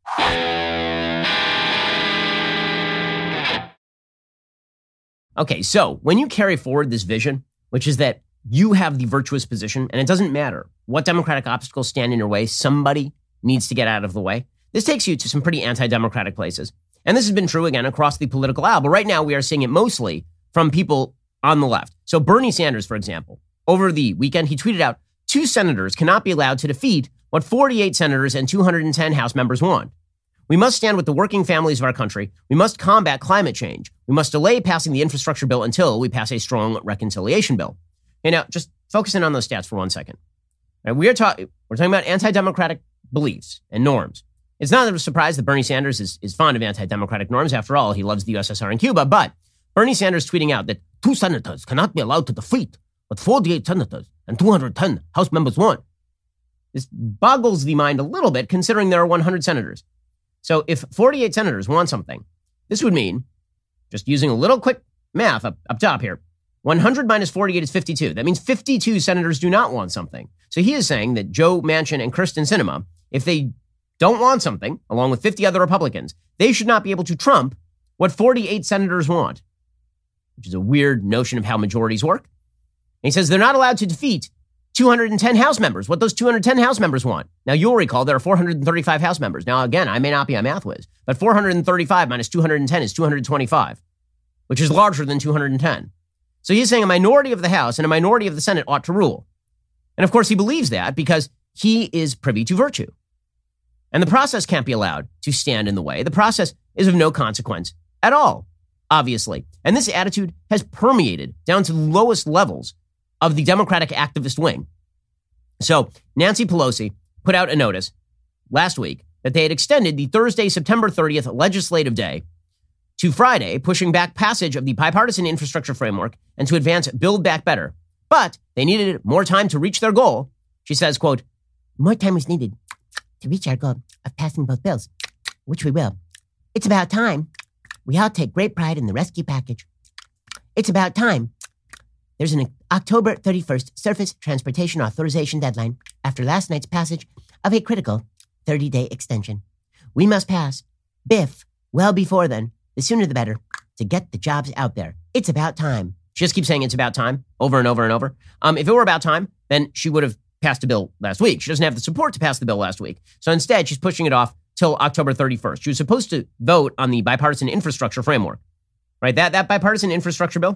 Okay, so when you carry forward this vision, which is that you have the virtuous position, and it doesn't matter what Democratic obstacles stand in your way, somebody needs to get out of the way. This takes you to some pretty anti-democratic places. And this has been true, again, across the political aisle. But right now, we are seeing it mostly from people on the left. So Bernie Sanders, for example, over the weekend, he tweeted out, two senators cannot be allowed to defeat what forty-eight senators and two hundred ten House members want. We must stand with the working families of our country. We must combat climate change. We must delay passing the infrastructure bill until we pass a strong reconciliation bill. You know, just focusing on those stats for one second. Right, we are talking, we're talking about anti-democratic beliefs and norms. It's not a surprise that Bernie Sanders is, is fond of anti-democratic norms. After all, he loves the U S S R and Cuba. But Bernie Sanders tweeting out that two senators cannot be allowed to defeat what forty-eight senators and two hundred ten House members want. This boggles the mind a little bit, considering there are one hundred senators. So if forty-eight senators want something, this would mean, just using a little quick math up, up top here, one hundred minus forty-eight is fifty-two. That means fifty-two senators do not want something. So he is saying that Joe Manchin and Kyrsten Sinema, if they don't want something, along with fifty other Republicans, they should not be able to trump what forty-eight senators want, which is a weird notion of how majorities work. And he says they're not allowed to defeat two hundred ten House members, what those two hundred ten House members want. Now, you'll recall there are four hundred thirty-five House members. Now, again, I may not be a math whiz, but four hundred thirty-five minus two hundred ten is two hundred twenty-five, which is larger than two hundred ten. So he's saying a minority of the House and a minority of the Senate ought to rule. And of course, he believes that because he is privy to virtue. And the process can't be allowed to stand in the way. The process is of no consequence at all, obviously. And this attitude has permeated down to the lowest levels of the Democratic activist wing. So Nancy Pelosi put out a notice last week that they had extended the Thursday, September thirtieth legislative day to Friday, pushing back passage of the bipartisan infrastructure framework and to advance Build Back Better. But they needed more time to reach their goal. She says, quote, more time was needed to reach our goal of passing both bills, which we will. It's about time. We all take great pride in the rescue package. It's about time. There's an October thirty-first surface transportation authorization deadline after last night's passage of a critical thirty-day extension. We must pass B I F well before then, the sooner the better, to get the jobs out there. It's about time. She just keeps saying it's about time over and over and over. Um, if it were about time, then she would have passed a bill last week. She doesn't have the support to pass the bill last week. So instead, she's pushing it off till October thirty-first. She was supposed to vote on the bipartisan infrastructure framework, right? That, that bipartisan infrastructure bill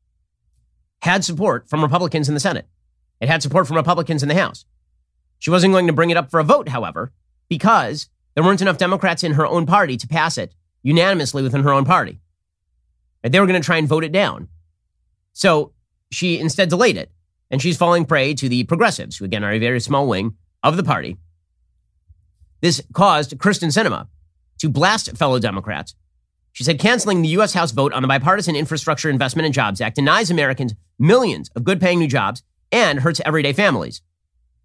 had support from Republicans in the Senate. It had support from Republicans in the House. She wasn't going to bring it up for a vote, however, because there weren't enough Democrats in her own party to pass it unanimously within her own party. They were going to try and vote it down. So she instead delayed it. And she's falling prey to the progressives, who again are a very small wing of the party. This caused Kyrsten Sinema to blast fellow Democrats. She said canceling the U S House vote on the Bipartisan Infrastructure Investment and Jobs Act denies Americans millions of good-paying new jobs and hurts everyday families.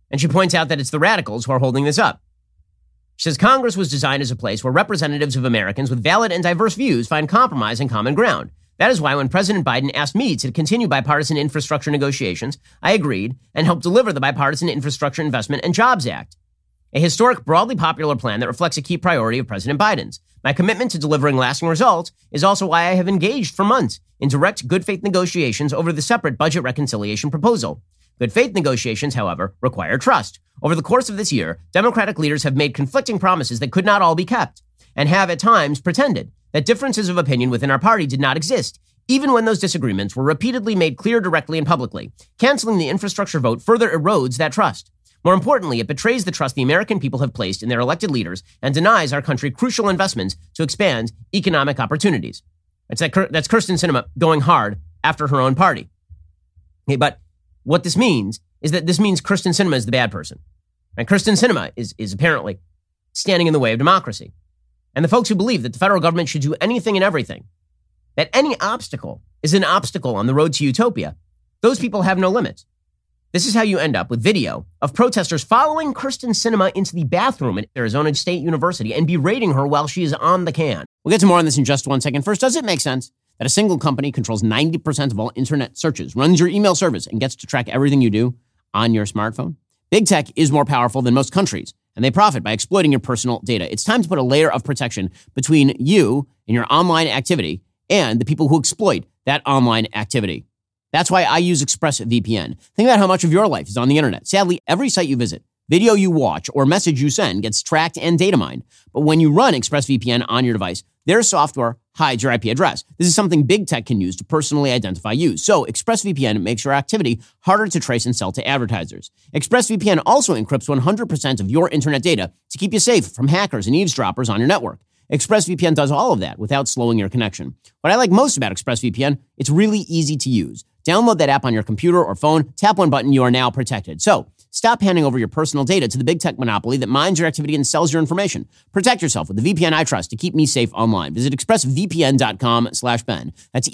And she points out that it's the radicals who are holding this up. She says Congress was designed as a place where representatives of Americans with valid and diverse views find compromise and common ground. That is why when President Biden asked me to continue bipartisan infrastructure negotiations, I agreed and helped deliver the Bipartisan Infrastructure Investment and Jobs Act, a historic, broadly popular plan that reflects a key priority of President Biden's. My commitment to delivering lasting results is also why I have engaged for months in direct good faith negotiations over the separate budget reconciliation proposal. Good faith negotiations, however, require trust. Over the course of this year, Democratic leaders have made conflicting promises that could not all be kept, and have at times pretended that differences of opinion within our party did not exist, even when those disagreements were repeatedly made clear directly and publicly. Canceling the infrastructure vote further erodes that trust. More importantly, it betrays the trust the American people have placed in their elected leaders and denies our country crucial investments to expand economic opportunities. It's that, that's Kyrsten Sinema going hard after her own party. Okay, but what this means is that this means Kyrsten Sinema is the bad person. And Kyrsten Sinema is, is apparently standing in the way of democracy. And the folks who believe that the federal government should do anything and everything, that any obstacle is an obstacle on the road to utopia, those people have no limits. This is how you end up with video of protesters following Kyrsten Sinema into the bathroom at Arizona State University and berating her while she is on the can. We'll get to more on this in just one second. First, does it make sense that a single company controls ninety percent of all internet searches, runs your email service, and gets to track everything you do on your smartphone? Big tech is more powerful than most countries, and they profit by exploiting your personal data. It's time to put a layer of protection between you and your online activity and the people who exploit that online activity. That's why I use ExpressVPN. Think about how much of your life is on the internet. Sadly, every site you visit, video you watch, or message you send gets tracked and data mined. But when you run ExpressVPN on your device, their software hides your I P address. This is something big tech can use to personally identify you. So ExpressVPN makes your activity harder to trace and sell to advertisers. ExpressVPN also encrypts one hundred percent of your internet data to keep you safe from hackers and eavesdroppers on your network. ExpressVPN does all of that without slowing your connection. What I like most about ExpressVPN, it's really easy to use. Download that app on your computer or phone, tap one button, you are now protected. So stop handing over your personal data to the big tech monopoly that mines your activity and sells your information. Protect yourself with the V P N I trust to keep me safe online. Visit expressvpn.com slash Ben. That's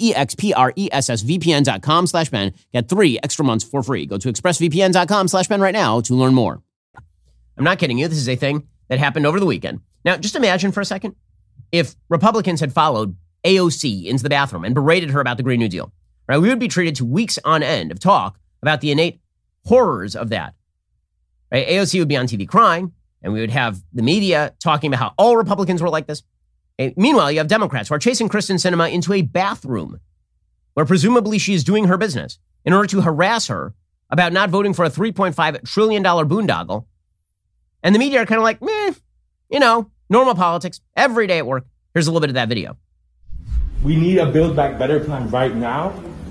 E-X-P-R-E-S-S-V-P-N.com slash Ben. Get three extra months for free. Go to expressvpn.com slash Ben right now to learn more. I'm not kidding you. This is a thing that happened over the weekend. Now, just imagine for a second if Republicans had followed A O C into the bathroom and berated her about the Green New Deal. Right? We would be treated to weeks on end of talk about the innate horrors of that. Right? A O C would be on T V crying, and we would have the media talking about how all Republicans were like this. And meanwhile, you have Democrats who are chasing Kyrsten Sinema into a bathroom where presumably she is doing her business in order to harass her about not voting for a three point five trillion dollars boondoggle. And the media are kind of like, meh, you know, normal politics, every day at work. Here's a little bit of that video. We need a Build Back Better plan right now.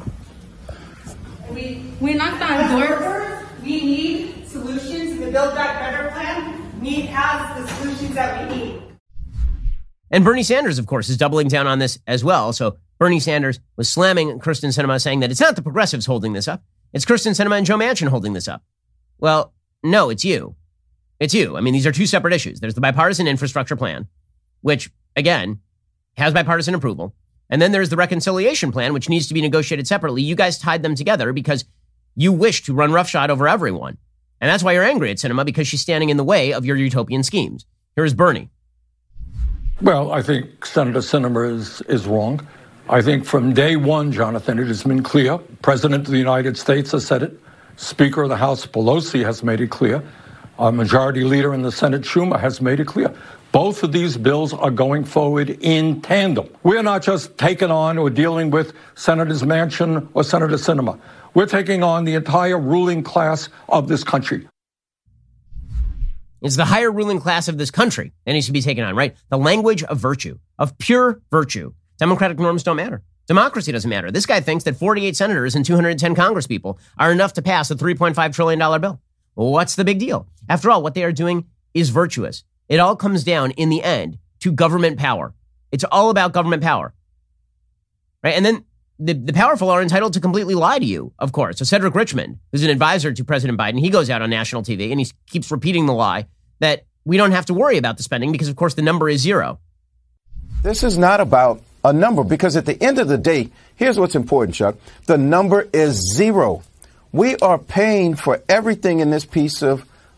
We, we knocked on doors. We need solutions. The Build Back Better plan need has the solutions that we need. And Bernie Sanders, of course, is doubling down on this as well. So Bernie Sanders was slamming Kyrsten Sinema, saying that it's not the progressives holding this up. It's Kyrsten Sinema and Joe Manchin holding this up. Well, no, it's you. It's you. I mean, these are two separate issues. There's the bipartisan infrastructure plan, which, again, has bipartisan approval. And then there's the reconciliation plan, which needs to be negotiated separately. You guys tied them together because you wish to run roughshod over everyone. And that's why you're angry at Sinema, because she's standing in the way of your utopian schemes. Here's Bernie. Well, I think Senator Sinema is, is wrong. I think from day one, Jonathan, it has been clear. President of the United States has said it. Speaker of the House Pelosi has made it clear. Our Majority Leader in the Senate, Schumer, has made it clear. Both of these bills are going forward in tandem. We're not just taking on or dealing with Senators Manchin or Senator Sinema. We're taking on the entire ruling class of this country. It's the higher ruling class of this country that needs to be taken on, right? The language of virtue, of pure virtue. Democratic norms don't matter. Democracy doesn't matter. This guy thinks that forty-eight senators and two hundred ten congresspeople are enough to pass a three point five trillion dollars bill. Well, what's the big deal? After all, what they are doing is virtuous. It all comes down in the end to government power. It's all about government power, right? And then the, the powerful are entitled to completely lie to you, of course. So Cedric Richmond, who's an advisor to President Biden, he goes out on national T V and he keeps repeating the lie that we don't have to worry about the spending because, of course, the number is zero. This is not about a number, because at the end of the day, here's what's important, Chuck. The number is zero. We are paying for everything in this piece of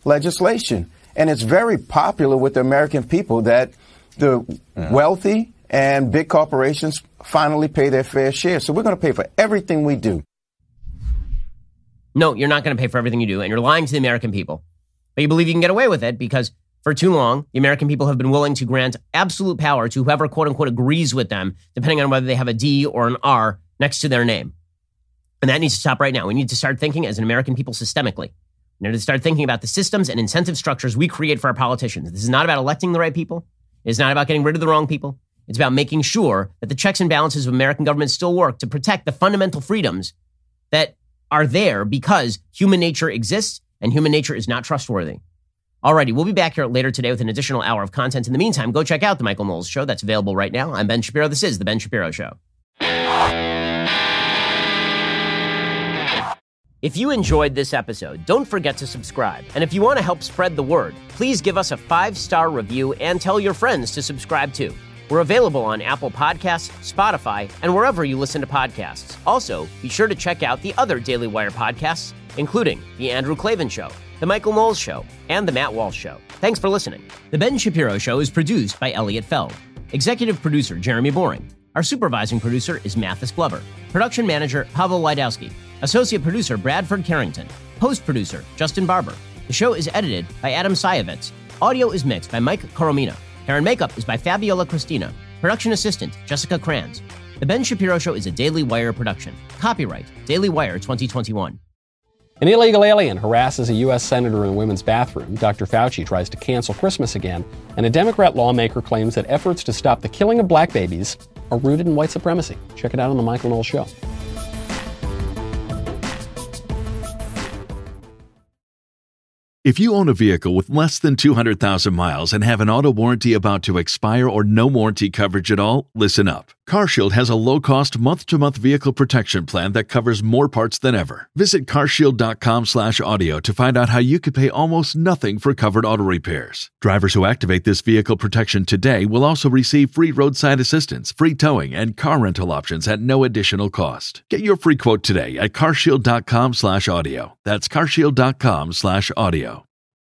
legislation. And it's very popular with the American people that the mm-hmm. wealthy and big corporations finally pay their fair share. So we're going to pay for everything we do. No, you're not going to pay for everything you do, and you're lying to the American people. But you believe you can get away with it because for too long, the American people have been willing to grant absolute power to whoever, quote unquote, agrees with them, depending on whether they have a D or an R next to their name. And that needs to stop right now. We need to start thinking as an American people systemically. We need to start thinking about the systems and incentive structures we create for our politicians. This is not about electing the right people. It's not about getting rid of the wrong people. It's about making sure that the checks and balances of American government still work to protect the fundamental freedoms that are there because human nature exists and human nature is not trustworthy. Alrighty, we'll be back here later today with an additional hour of content. In the meantime, go check out The Michael Knowles Show. That's available right now. I'm Ben Shapiro. This is The Ben Shapiro Show. If you enjoyed this episode, don't forget to subscribe. And if you want to help spread the word, please give us a five-star review and tell your friends to subscribe too. We're available on Apple Podcasts, Spotify, and wherever you listen to podcasts. Also, be sure to check out the other Daily Wire podcasts, including The Andrew Klavan Show, The Michael Knowles Show, and The Matt Walsh Show. Thanks for listening. The Ben Shapiro Show is produced by Elliot Feld. Executive producer, Jeremy Boring. Our supervising producer is Mathis Glover. Production manager, Pavel Wydowski. Associate producer, Bradford Carrington. Post-producer, Justin Barber. The show is edited by Adam Sayevitz. Audio is mixed by Mike Coromina. Hair and makeup is by Fabiola Cristina. Production assistant, Jessica Kranz. The Ben Shapiro Show is a Daily Wire production. Copyright, Daily Wire twenty twenty-one. An illegal alien harasses a U S senator in a women's bathroom. Doctor Fauci tries to cancel Christmas again. And a Democrat lawmaker claims that efforts to stop the killing of black babies are rooted in white supremacy. Check it out on The Michael Knowles Show. If you own a vehicle with less than two hundred thousand miles and have an auto warranty about to expire or no warranty coverage at all, listen up. CarShield has a low-cost month-to-month vehicle protection plan that covers more parts than ever. Visit carshield.com slash audio to find out how you could pay almost nothing for covered auto repairs. Drivers who activate this vehicle protection today will also receive free roadside assistance, free towing, and car rental options at no additional cost. Get your free quote today at carshield.com slash audio. That's carshield.com slash audio.